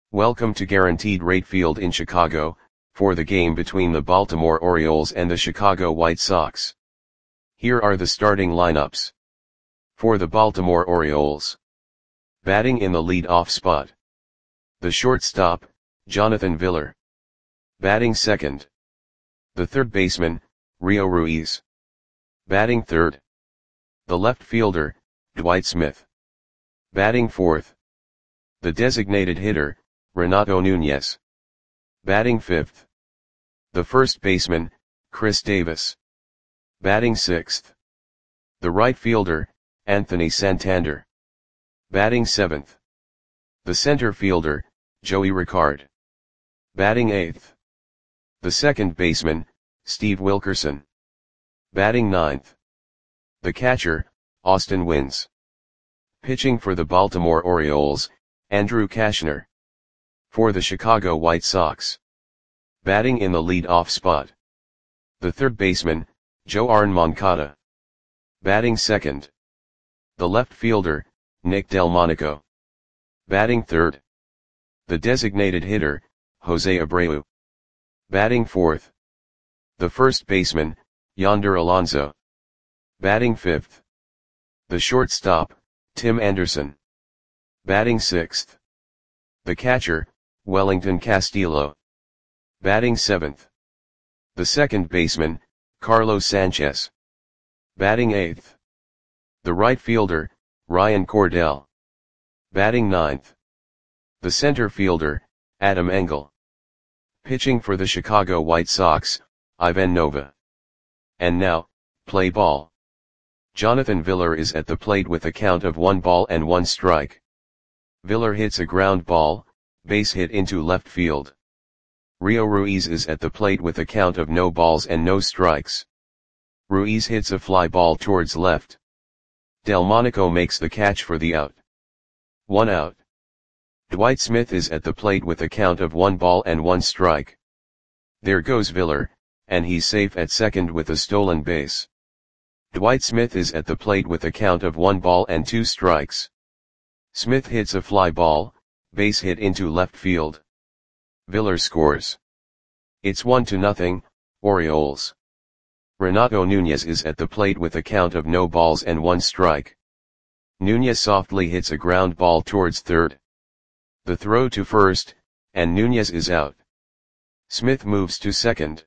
Welcome to Guaranteed Rate Field in Chicago, for the game between the Baltimore Orioles and the Chicago White Sox. Here are the starting lineups. For the Baltimore Orioles. Batting in the lead-off spot. The shortstop, Jonathan Villar. Batting second. The third baseman, Rio Ruiz. Batting third. The left fielder, Dwight Smith. Batting fourth. The designated hitter, Renato Nunez. Batting fifth. The first baseman, Chris Davis. Batting sixth. The right fielder, Anthony Santander. Batting seventh. The center fielder, Joey Rickard. Batting eighth. The second baseman, Steve Wilkerson. Batting ninth. The catcher, Austin Wynns. Pitching for the Baltimore Orioles, Andrew Cashner. For the Chicago White Sox. Batting in the lead-off spot. The third baseman, Yoan Moncada. Batting second. The left fielder, Nick Delmonico. Batting third. The designated hitter, Jose Abreu. Batting fourth. The first baseman, Yonder Alonso. Batting fifth. The shortstop, Tim Anderson. Batting sixth. The catcher, Wellington Castillo. Batting seventh. The second baseman, Carlos Sanchez. Batting eighth. The right fielder, Ryan Cordell. Batting ninth. The center fielder, Adam Engel. Pitching for the Chicago White Sox, Ivan Nova. And now, play ball. Jonathan Villar is at the plate with a count of 1-1 strike. Villar hits a ground ball, base hit into left field. Rio Ruiz is at the plate with a count of no balls and no strikes. Ruiz hits a fly ball towards left. Delmonico makes the catch for the out. 1 out. Dwight Smith is at the plate with a count of 1-1 strike. There goes Villar, and he's safe at second with a stolen base. Dwight Smith is at the plate with a count of 1-2 strikes. Smith hits a fly ball, base hit into left field. Villar scores. It's 1-0, Orioles. Renato Nunez is at the plate with a count of no balls and 1 strike. Nunez softly hits a ground ball towards third. The throw to first, and Nunez is out. Smith moves to second.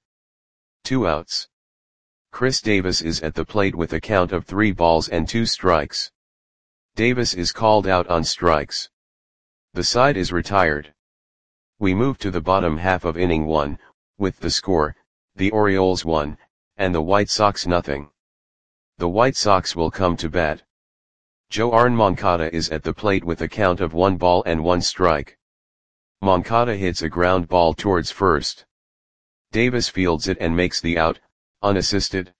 2 outs. Chris Davis is at the plate with a count of 3 balls and 2 strikes. Davis is called out on strikes. The side is retired. We move to the bottom half of inning 1, with the score, the Orioles 1, and the White Sox 0. The White Sox will come to bat. Yoan Moncada is at the plate with a count of 1-1 strike. Moncada hits a ground ball towards first. Davis fields it and makes the out, unassisted.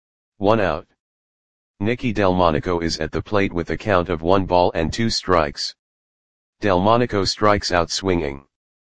1 out. Nicky Delmonico is at the plate with a count of 1-2 strikes. Delmonico strikes out swinging.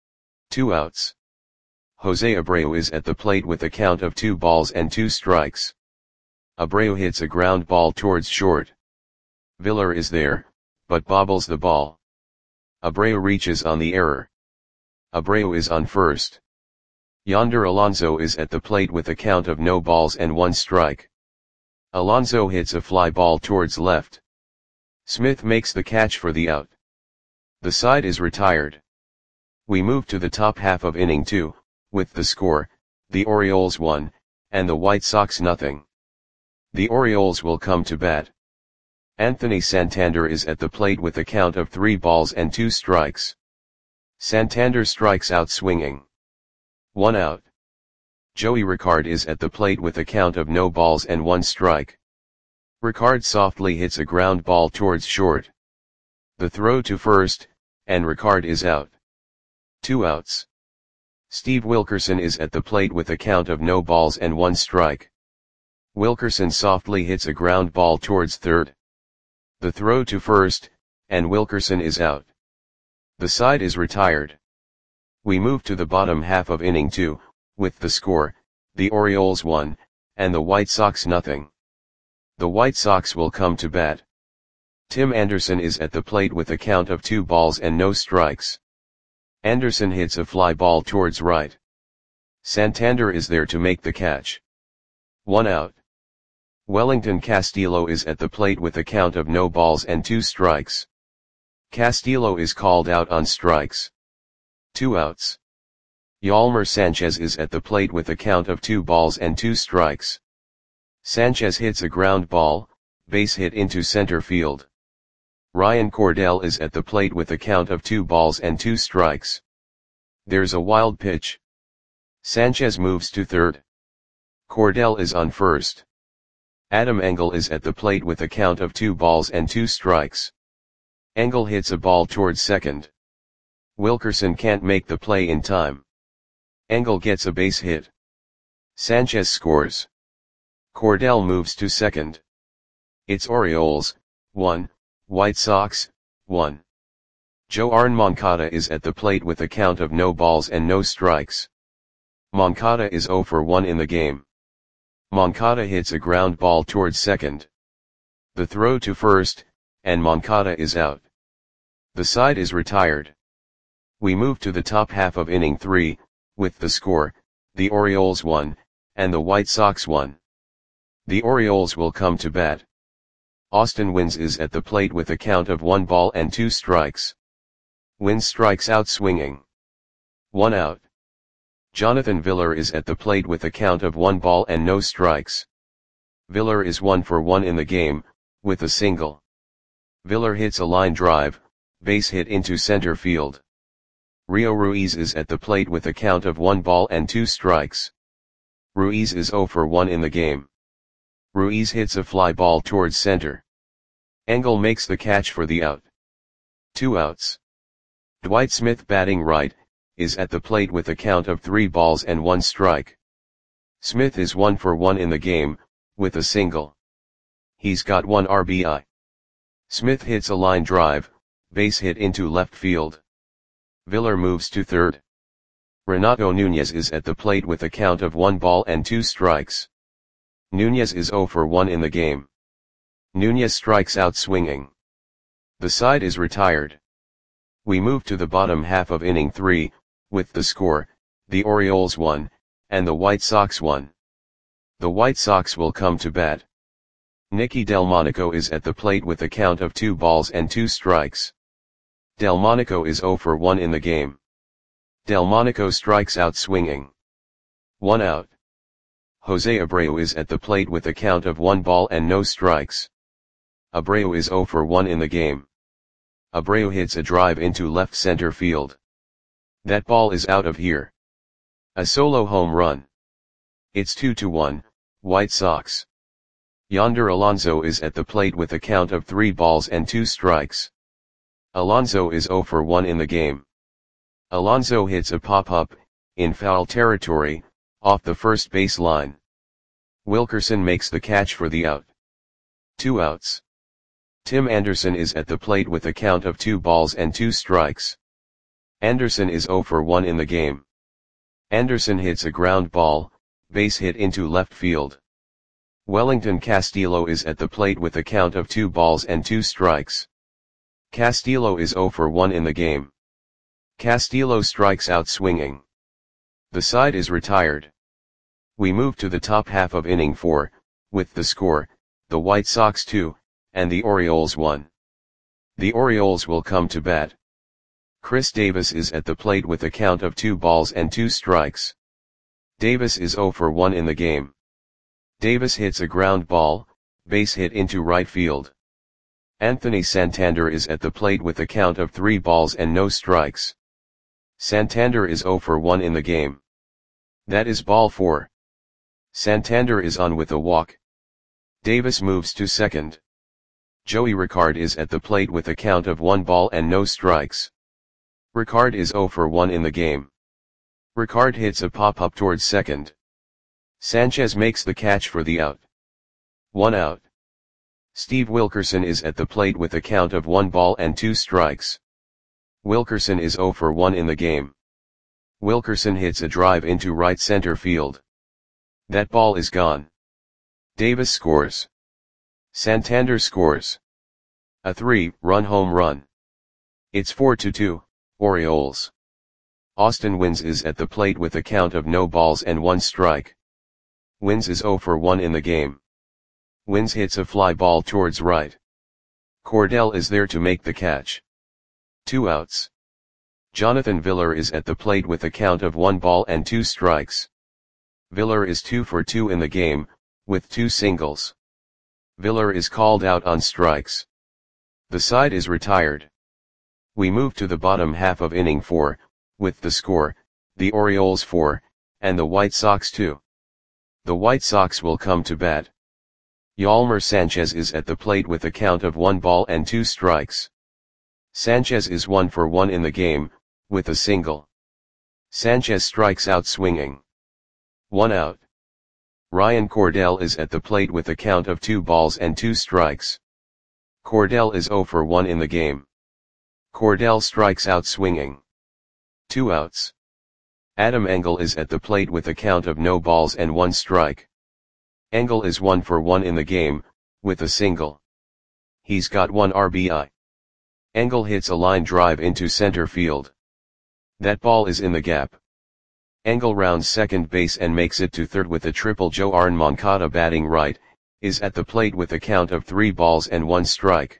2 outs. Jose Abreu is at the plate with a count of 2-2 strikes. Abreu hits a ground ball towards short. Villar is there, but bobbles the ball. Abreu reaches on the error. Abreu is on first. Yonder Alonso is at the plate with a count of no balls and 1 strike. Alonso hits a fly ball towards left. Smith makes the catch for the out. The side is retired. We move to the top half of inning 2, with the score, the Orioles 1, and the White Sox 0. The Orioles will come to bat. Anthony Santander is at the plate with a count of 3 balls and 2 strikes. Santander strikes out swinging. 1 out. Joey Rickard is at the plate with a count of no balls and 1 strike. Rickard softly hits a ground ball towards short. The throw to first, and Rickard is out. 2 outs. Steve Wilkerson is at the plate with a count of no balls and 1 strike. Wilkerson softly hits a ground ball towards third. The throw to first, and Wilkerson is out. The side is retired. We move to the bottom half of inning 2, with the score, the Orioles 1, and the White Sox 0. The White Sox will come to bat. Tim Anderson is at the plate with a count of 2 balls and no strikes. Anderson hits a fly ball towards right. Santander is there to make the catch. 1 out. Wellington Castillo is at the plate with a count of no balls and 2 strikes. Castillo is called out on strikes. 2 outs. Yolmer Sanchez is at the plate with a count of 2 balls and 2 strikes. Sanchez hits a ground ball, base hit into center field. Ryan Cordell is at the plate with a count of 2 balls and 2 strikes. There's a wild pitch. Sanchez moves to third. Cordell is on first. Adam Engel is at the plate with a count of 2 balls and 2 strikes. Engel hits a ball towards second. Wilkerson can't make the play in time. Engel gets a base hit. Sanchez scores. Cordell moves to second. It's Orioles, 1, White Sox, 1. Joarn Moncada is at the plate with a count of no balls and no strikes. Moncada is 0 for 1 in the game. Moncada hits a ground ball towards second. The throw to first, and Moncada is out. The side is retired. We move to the top half of inning 3, with the score, the Orioles 1, and the White Sox 1. The Orioles will come to bat. Austin Wynns is at the plate with a count of 1 ball and 2 strikes. Wynns strikes out swinging. 1 out. Jonathan Villar is at the plate with a count of 1 ball and no strikes. Villar is 1 for 1 in the game, with a single. Villar hits a line drive, base hit into center field. Rio Ruiz is at the plate with a count of 1 ball and 2 strikes. Ruiz is 0 for 1 in the game. Ruiz hits a fly ball towards center. Engel makes the catch for the out. 2 outs. Dwight Smith, batting right, is at the plate with a count of 3 balls and 1 strike. Smith is 1 for 1 in the game, with a single. He's got 1 RBI. Smith hits a line drive, base hit into left field. Villar moves to third. Renato Nunez is at the plate with a count of 1 ball and 2 strikes. Nunez is 0 for 1 in the game. Nunez strikes out swinging. The side is retired. We move to the bottom half of inning 3, with the score, the Orioles 1, and the White Sox 1. The White Sox will come to bat. Nicky Delmonico is at the plate with a count of 2 balls and 2 strikes. Delmonico is 0 for 1 in the game. Delmonico strikes out swinging. 1 out. Jose Abreu is at the plate with a count of 1 ball and no strikes. Abreu is 0 for 1 in the game. Abreu hits a drive into left center field. That ball is out of here. A solo home run. It's 2-1, White Sox. Yonder Alonso is at the plate with a count of 3 balls and 2 strikes. Alonso is 0 for 1 in the game. Alonso hits a pop-up, in foul territory, off the first base line. Wilkerson makes the catch for the out. 2 outs. Tim Anderson is at the plate with a count of 2 balls and 2 strikes. Anderson is 0 for 1 in the game. Anderson hits a ground ball, base hit into left field. Wellington Castillo is at the plate with a count of 2 balls and 2 strikes. Castillo is 0 for 1 in the game. Castillo strikes out swinging. The side is retired. We move to the top half of inning 4, with the score, the White Sox 2, and the Orioles 1. The Orioles will come to bat. Chris Davis is at the plate with a count of 2 balls and 2 strikes. Davis is 0 for 1 in the game. Davis hits a ground ball, base hit into right field. Anthony Santander is at the plate with a count of 3 balls and no strikes. Santander is 0 for 1 in the game. That is ball 4. Santander is on with a walk. Davis moves to second. Joey Ricard is at the plate with a count of 1 ball and no strikes. Ricard is 0 for 1 in the game. Ricard hits a pop-up towards second. Sanchez makes the catch for the out. 1 out. Steve Wilkerson is at the plate with a count of 1 ball and 2 strikes. Wilkerson is 0 for 1 in the game. Wilkerson hits a drive into right center field. That ball is gone. Davis scores. Santander scores. A 3-run home run. It's 4-2, Orioles. Austin Wins is at the plate with a count of no balls and 1 strike. Wins is 0 for 1 in the game. Wins hits a fly ball towards right. Cordell is there to make the catch. 2 outs. Jonathan Villar is at the plate with a count of 1 ball and 2 strikes. Villar is 2 for 2 in the game, with 2 singles. Villar is called out on strikes. The side is retired. We move to the bottom half of inning 4, with the score, the Orioles 4, and the White Sox 2. The White Sox will come to bat. Yolmer Sanchez is at the plate with a count of 1 ball and 2 strikes. Sanchez is 1 for 1 in the game, with a single. Sanchez strikes out swinging. 1 out. Ryan Cordell is at the plate with a count of 2 balls and 2 strikes. Cordell is 0 for 1 in the game. Cordell strikes out swinging. 2 outs. Adam Engel is at the plate with a count of no balls and 1 strike. Engel is 1 for 1 in the game, with a single. He's got 1 RBI. Engel hits a line drive into center field. That ball is in the gap. Engel rounds second base and makes it to third with a triple. Joan Moncada, batting right, is at the plate with a count of 3 balls and 1 strike.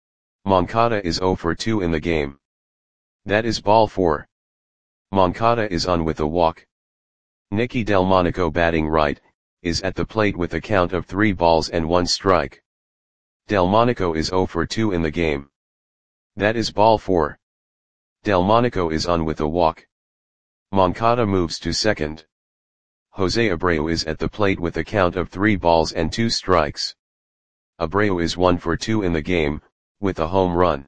Moncada is 0 for 2 in the game. That is ball 4. Moncada is on with a walk. Nicky Delmonico, batting right, is at the plate with a count of 3 balls and 1 strike. Delmonico is 0 for 2 in the game. That is ball 4. Delmonico is on with a walk. Moncada moves to second. Jose Abreu is at the plate with a count of 3 balls and 2 strikes. Abreu is 1 for 2 in the game, with a home run.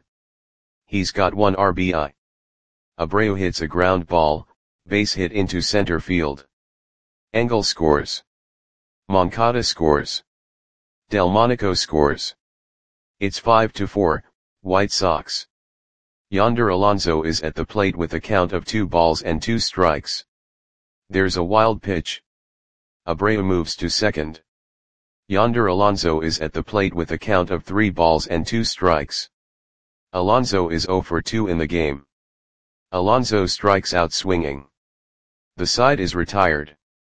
He's got 1 RBI. Abreu hits a ground ball, base hit into center field. Engel scores. Moncada scores. Delmonico scores. It's 5-4, White Sox. Yonder Alonso is at the plate with a count of 2 balls and 2 strikes. There's a wild pitch. Abreu moves to second. Yonder Alonso is at the plate with a count of 3 balls and 2 strikes. Alonso is 0 for 2 in the game. Alonso strikes out swinging. The side is retired.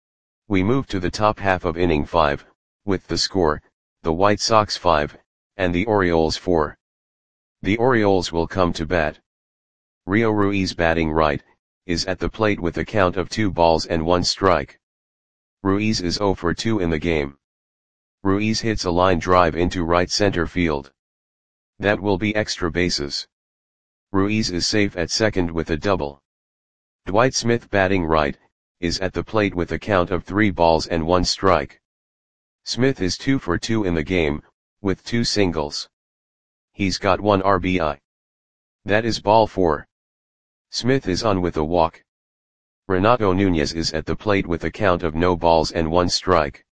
We move to the top half of inning 5, with the score, the White Sox 5, and the Orioles 4. The Orioles will come to bat. Rio Ruiz, batting right, is at the plate with a count of 2 balls and 1 strike. Ruiz is 0 for 2 in the game. Ruiz hits a line drive into right center field. That will be extra bases. Ruiz is safe at second with a double. Dwight Smith, batting right, is at the plate with a count of 3 balls and 1 strike. Smith is 2 for 2 in the game, with 2 singles. He's got 1 RBI. That is ball 4. Smith is on with a walk. Renato Nunez is at the plate with a count of no balls and 1 strike.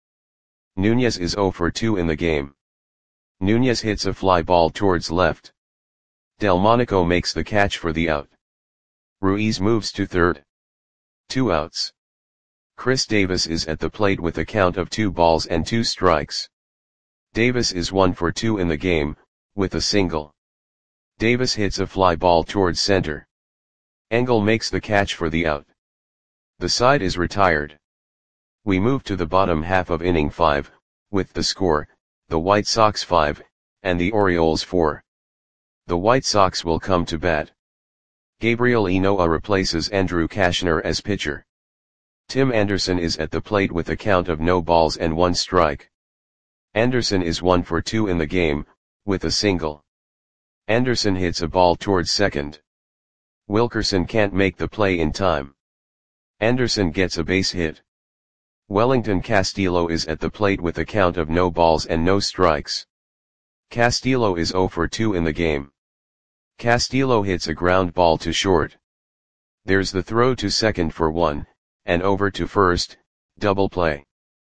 Nunez is 0 for 2 in the game. Nunez hits a fly ball towards left. Delmonico makes the catch for the out. Ruiz moves to third. 2 outs. Chris Davis is at the plate with a count of 2 balls and 2 strikes. Davis is 1 for 2 in the game, with a single. Davis hits a fly ball towards center. Engel makes the catch for the out. The side is retired. We move to the bottom half of inning 5, with the score, the White Sox 5, and the Orioles 4. The White Sox will come to bat. Gabriel Ynoa replaces Andrew Cashner as pitcher. Tim Anderson is at the plate with a count of no balls and 1 strike. Anderson is 1 for 2 in the game, with a single. Anderson hits a ball towards second. Wilkerson can't make the play in time. Anderson gets a base hit. Wellington Castillo is at the plate with a count of no balls and no strikes. Castillo is 0 for 2 in the game. Castillo hits a ground ball to short. There's the throw to second for 1, and over to first, double play.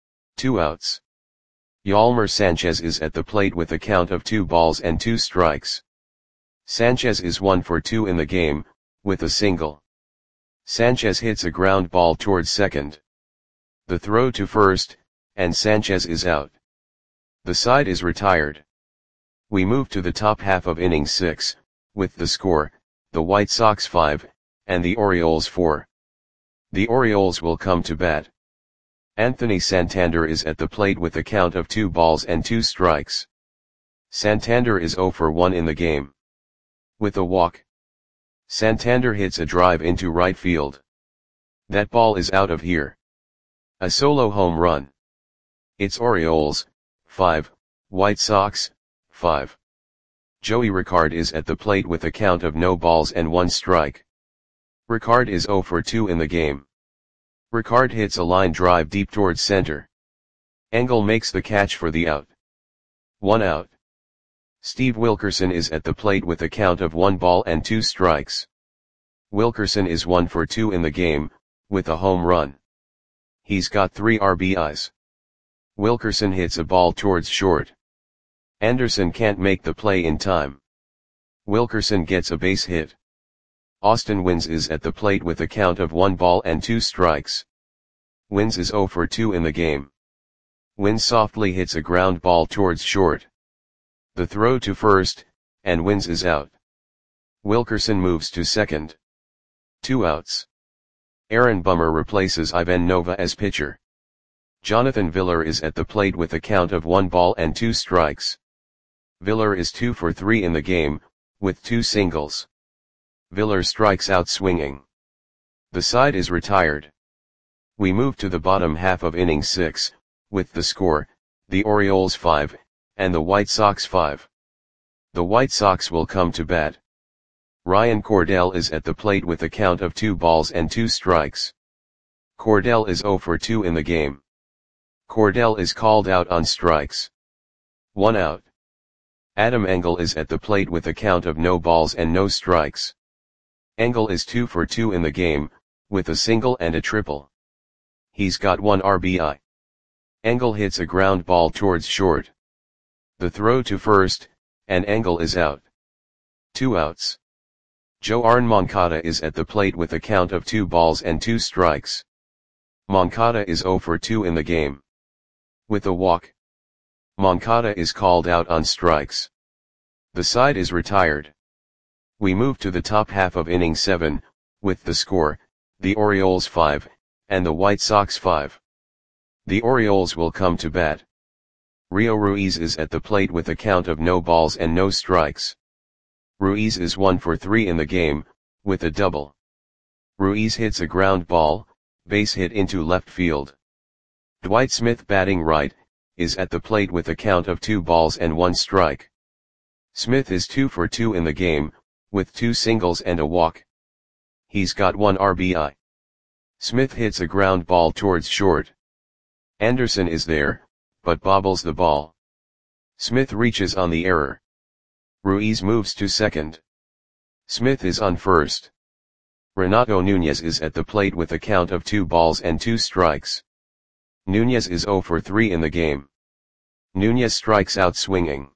2 outs. Yolmer Sanchez is at the plate with a count of 2 balls and 2 strikes. Sanchez is 1 for 2 in the game, with a single. Sanchez hits a ground ball towards second. The throw to first, and Sanchez is out. The side is retired. We move to the top half of inning 6, with the score, the White Sox 5, and the Orioles 4. The Orioles will come to bat. Anthony Santander is at the plate with a count of 2 balls and 2 strikes. Santander is 0 for 1 in the game. With a walk, Santander hits a drive into right field. That ball is out of here. A solo home run. It's Orioles, 5, White Sox, 5. Joey Rickard is at the plate with a count of no balls and 1 strike. Rickard is 0 for 2 in the game. Rickard hits a line drive deep towards center. Engel makes the catch for the out. 1 out. Steve Wilkerson is at the plate with a count of 1 ball and 2 strikes. Wilkerson is 1 for 2 in the game, with a home run. He's got 3 RBIs. Wilkerson hits a ball towards short. Anderson can't make the play in time. Wilkerson gets a base hit. Austin Wynns is at the plate with a count of 1 ball and 2 strikes. Wynns is 0 for 2 in the game. Wynns softly hits a ground ball towards short. The throw to first, and Wynns is out. Wilkerson moves to second. 2 outs. Aaron Bummer replaces Ivan Nova as pitcher. Jonathan Villar is at the plate with a count of 1 ball and 2 strikes. Villar is 2 for 3 in the game, with 2 singles. Villar strikes out swinging. The side is retired. We move to the bottom half of inning 6, with the score, the Orioles 5, and the White Sox 5. The White Sox will come to bat. Ryan Cordell is at the plate with a count of 2 balls and 2 strikes. Cordell is 0 for 2 in the game. Cordell is called out on strikes. 1 out. Adam Engel is at the plate with a count of no balls and no strikes. Engel is 2 for 2 in the game, with a single and a triple. He's got 1 RBI. Engel hits a ground ball towards short. The throw to first, and Engel is out. 2 outs. Joan Moncada is at the plate with a count of 2 balls and 2 strikes. Moncada is 0 for 2 in the game. With a walk, Moncada is called out on strikes. The side is retired. We move to the top half of inning 7, with the score, the Orioles 5, and the White Sox 5. The Orioles will come to bat. Rio Ruiz is at the plate with a count of no balls and no strikes. Ruiz is 1 for 3 in the game, with a double. Ruiz hits a ground ball, base hit into left field. Dwight Smith, batting right, is at the plate with a count of 2 balls and 1 strike. Smith is 2 for 2 in the game, with 2 singles and a walk. He's got 1 RBI. Smith hits a ground ball towards short. Anderson is there, but bobbles the ball. Smith reaches on the error. Ruiz moves to second. Smith is on first. Renato Nunez is at the plate with a count of 2 balls and 2 strikes. Nunez is 0 for 3 in the game. Nunez strikes out swinging.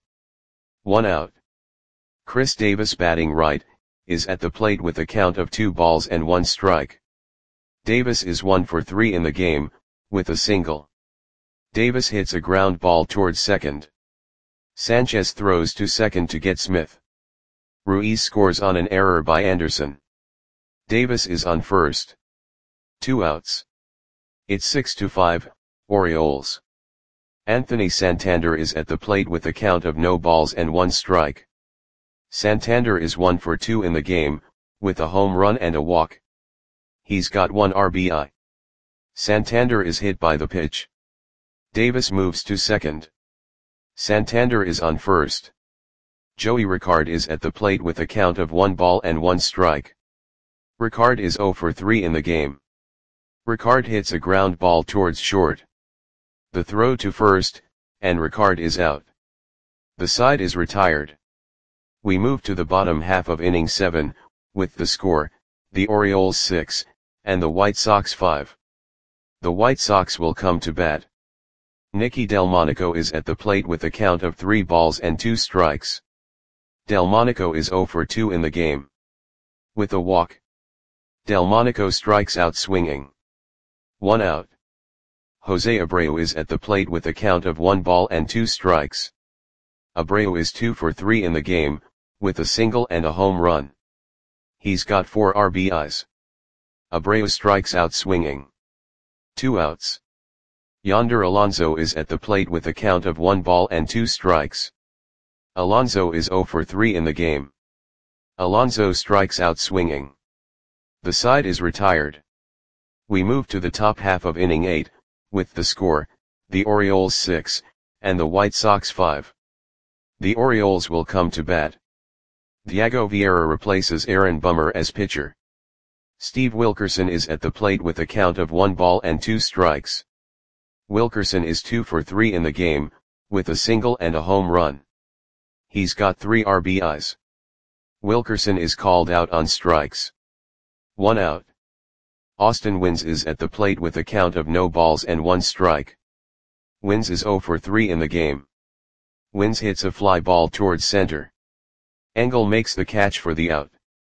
1 out. Chris Davis, batting right, is at the plate with a count of 2 balls and 1 strike. Davis is 1 for 3 in the game, with a single. Davis hits a ground ball towards second. Sanchez throws to second to get Smith. Ruiz scores on an error by Anderson. Davis is on first. 2 outs. It's 6-5, Orioles. Anthony Santander is at the plate with a count of no balls and 1 strike. Santander is 1 for 2 in the game, with a home run and a walk. He's got 1 RBI. Santander is hit by the pitch. Davis moves to second. Santander is on first. Joey Rickard is at the plate with a count of 1 ball and 1 strike. Rickard is 0 for 3 in the game. Rickard hits a ground ball towards short. The throw to first, and Rickard is out. The side is retired. We move to the bottom half of inning 7, with the score, the Orioles 6, and the White Sox 5. The White Sox will come to bat. Nicky Delmonico is at the plate with a count of 3 balls and 2 strikes. Delmonico is 0 for 2 in the game. With a walk, Delmonico strikes out swinging. 1 out. Jose Abreu is at the plate with a count of 1 ball and 2 strikes. Abreu is 2 for 3 in the game, with a single and a home run. He's got 4 RBIs. Abreu strikes out swinging. 2 outs. Yonder Alonso is at the plate with a count of 1 ball and 2 strikes. Alonso is 0 for 3 in the game. Alonso strikes out swinging. The side is retired. We move to the top half of inning 8, with the score, the Orioles 6, and the White Sox 5. The Orioles will come to bat. Diego Vieira replaces Aaron Bummer as pitcher. Steve Wilkerson is at the plate with a count of 1 ball and 2 strikes. Wilkerson is 2 for 3 in the game, with a single and a home run. He's got 3 RBIs. Wilkerson is called out on strikes. 1 out. Austin Wynns is at the plate with a count of no balls and 1 strike. Wynns is 0 for 3 in the game. Wynns hits a fly ball towards center. Engel makes the catch for the out.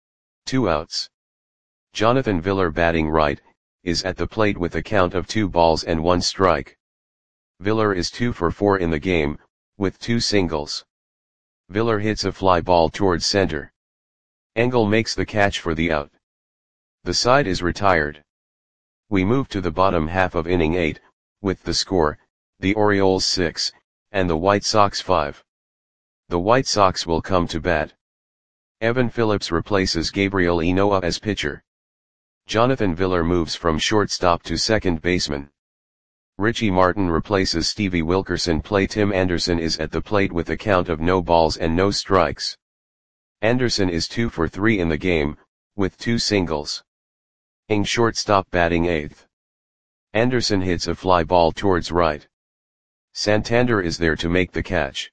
2 outs. Jonathan Villar, batting right, is at the plate with a count of 2 balls and 1 strike. Villar is 2 for 4 in the game, with 2 singles. Villar hits a fly ball towards center. Engel makes the catch for the out. The side is retired. We move to the bottom half of inning 8, with the score, the Orioles 6, and the White Sox 5. The White Sox will come to bat. Evan Phillips replaces Gabriel Ynoa as pitcher. Jonathan Villar moves from shortstop to second baseman. Richie Martin replaces Stevie Wilkerson. Tim Anderson is at the plate with a count of no balls and no strikes. Anderson is 2 for 3 in the game, with 2 singles. Ng, shortstop, batting 8th. Anderson hits a fly ball towards right. Santander is there to make the catch.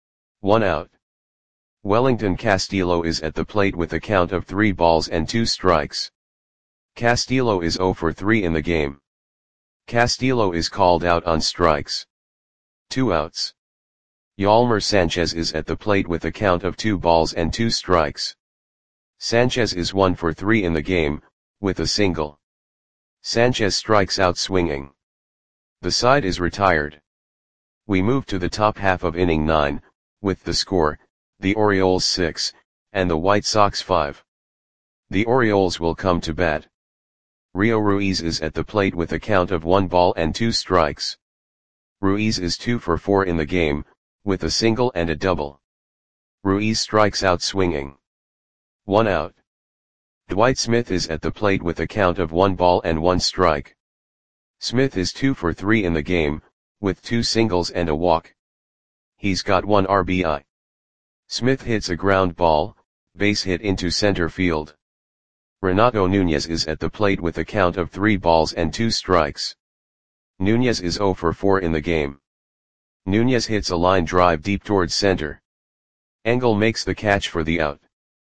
1 out. Wellington Castillo is at the plate with a count of 3 balls and 2 strikes. Castillo is 0 for 3 in the game. Castillo is called out on strikes. 2 outs. Yolmer Sanchez is at the plate with a count of 2 balls and 2 strikes. Sanchez is 1 for 3 in the game, with a single. Sanchez strikes out swinging. The side is retired. We move to the top half of inning 9, with the score, the Orioles 6, and the White Sox 5. The Orioles will come to bat. Rio Ruiz is at the plate with a count of 1 ball and 2 strikes. Ruiz is 2 for 4 in the game, with a single and a double. Ruiz strikes out swinging. 1 out. Dwight Smith is at the plate with a count of 1 ball and 1 strike. Smith is 2 for 3 in the game, with 2 singles and a walk. He's got 1 RBI. Smith hits a ground ball, base hit into center field. Renato Nunez is at the plate with a count of 3 balls and 2 strikes. Nunez is 0 for 4 in the game. Nunez hits a line drive deep towards center. Engel makes the catch for the out.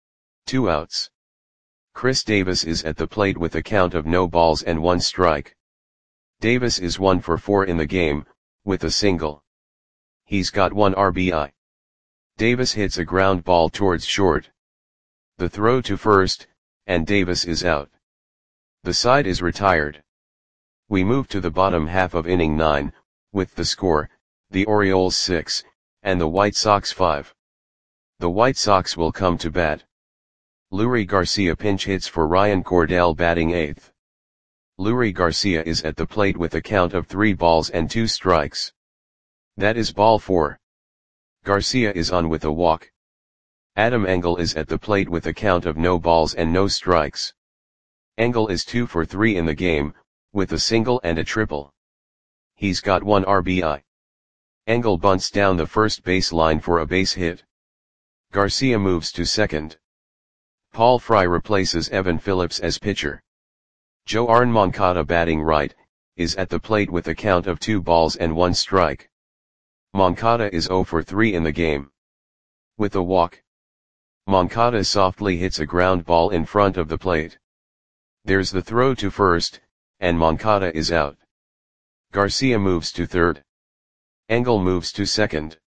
2 outs. Chris Davis is at the plate with a count of no balls and 1 strike. Davis is 1 for 4 in the game, with a single. He's got 1 RBI. Davis hits a ground ball towards short. The throw to first, and Davis is out. The side is retired. We move to the bottom half of inning 9, with the score, the Orioles 6, and the White Sox 5. The White Sox will come to bat. Leury Garcia pinch hits for Ryan Cordell, batting 8th. Leury Garcia is at the plate with a count of 3 balls and 2 strikes. That is ball 4. Garcia is on with a walk. Adam Engel is at the plate with a count of no balls and no strikes. Engel is 2 for 3 in the game, with a single and a triple. He's got 1 RBI. Engel bunts down the first base line for a base hit. Garcia moves to second. Paul Fry replaces Evan Phillips as pitcher. Joan Moncada, batting right, is at the plate with a count of 2 balls and 1 strike. Moncada is 0 for 3 in the game. With a walk. Moncada softly hits a ground ball in front of the plate. There's the throw to first, and Moncada is out. Garcia moves to third. Engel moves to second.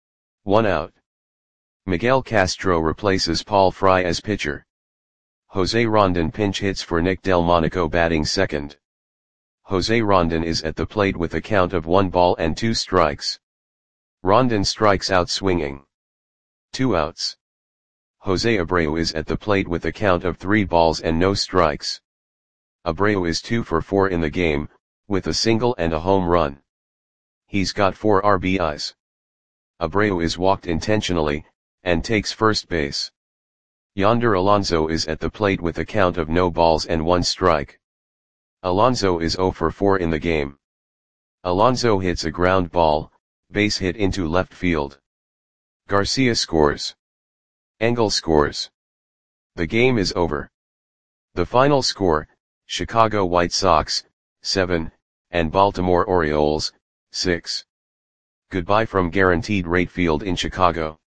1 out. Miguel Castro replaces Paul Fry as pitcher. Jose Rondon pinch hits for Nick Delmonico, batting second. Jose Rondon is at the plate with a count of 1 ball and 2 strikes. Rondon strikes out swinging. 2 outs. Jose Abreu is at the plate with a count of 3 balls and no strikes. Abreu is 2 for 4 in the game, with a single and a home run. He's got 4 RBIs. Abreu is walked intentionally, and takes first base. Yonder Alonso is at the plate with a count of no balls and 1 strike. Alonso is 0 for 4 in the game. Alonso hits a ground ball, base hit into left field. Garcia scores. Engel scores. The game is over. The final score, Chicago White Sox, 7, and Baltimore Orioles, 6. Goodbye from Guaranteed Rate Field in Chicago.